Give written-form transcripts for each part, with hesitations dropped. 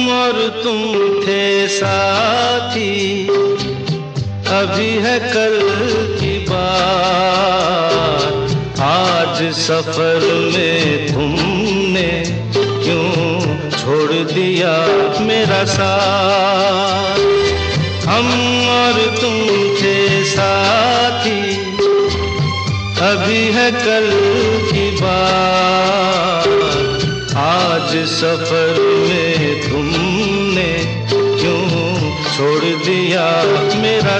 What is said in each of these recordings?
और तुम थे साथी, अभी है कल की बात। आज सफर में तुमने क्यों छोड़ दिया मेरा साथ। हम और तुम थे साथी, अभी है कल की बात। आज सफर में तुमने क्यों छोड़ दिया मेरा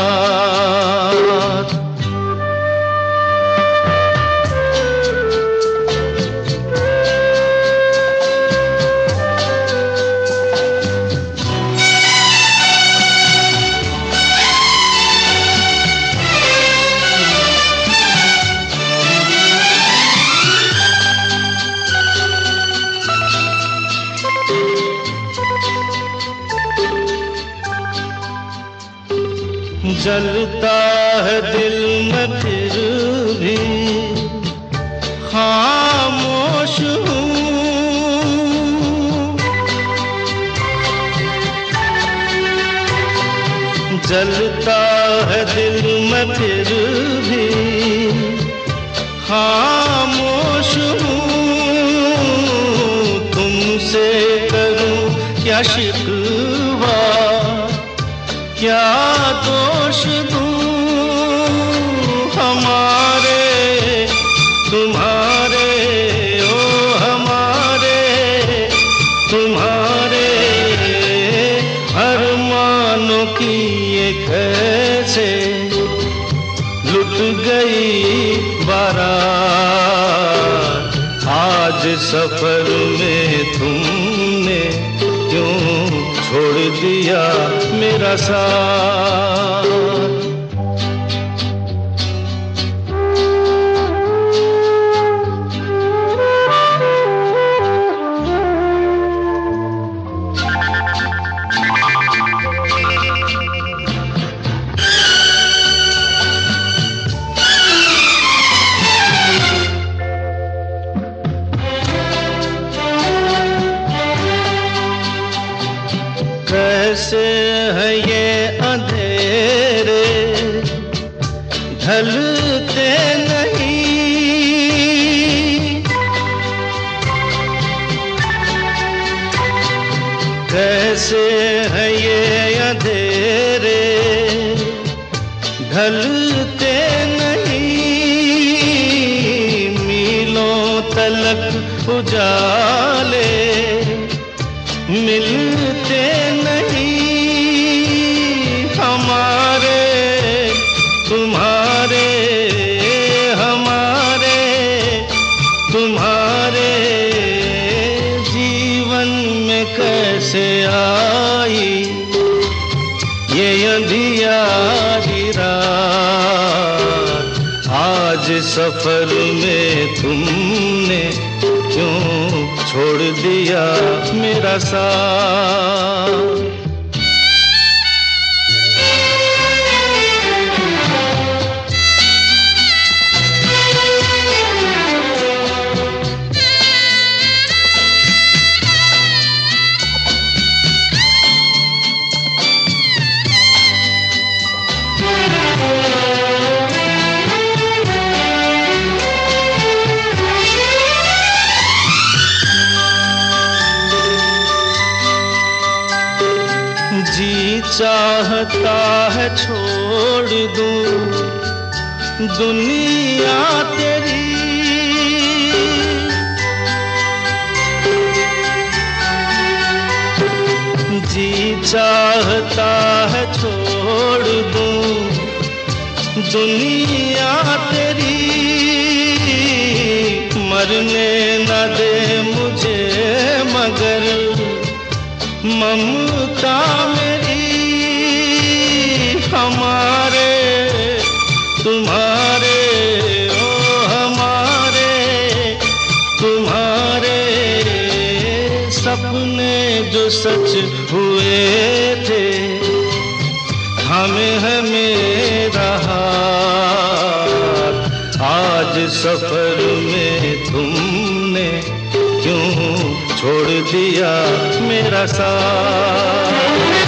साथ। जलता है दिल में फिर भी खामोश हूँ। जलता है दिल में फिर भी खामोश हूँ। तुमसे करूँ क्या शिकवा, क्या दोष दूं हमारे तुम्हारे, ओ हमारे तुम्हारे अरमानों की ये कैसे लुट गई बारात। आज सफर में तुमने क्यों छोड़ दिया मेरा साथ। कैसे है ये अंधेरे ढलते नहीं। कैसे है ये अंधेरे ढलते नहीं। मीलों तलक उजाले मिलते नहीं। हमारे तुम्हारे हमारे तुम्हारे जीवन में कैसे आई ये अंधियारी रात। आज सफर में तुमने क्यों छोड़ दिया मेरा साथ। जी चाहता है छोड़ दूं दुनिया तेरी। जी चाहता है छोड़ दूं दुनिया तेरी। मरने न दे मुझे मगर ममता मेरी। हमारे तुम्हारे ओ हमारे तुम्हारे सपने जो सच हुए थे हमें है मेरा हाथ। आज सफर में तुमने क्यों छोड़ दिया मेरा साथ।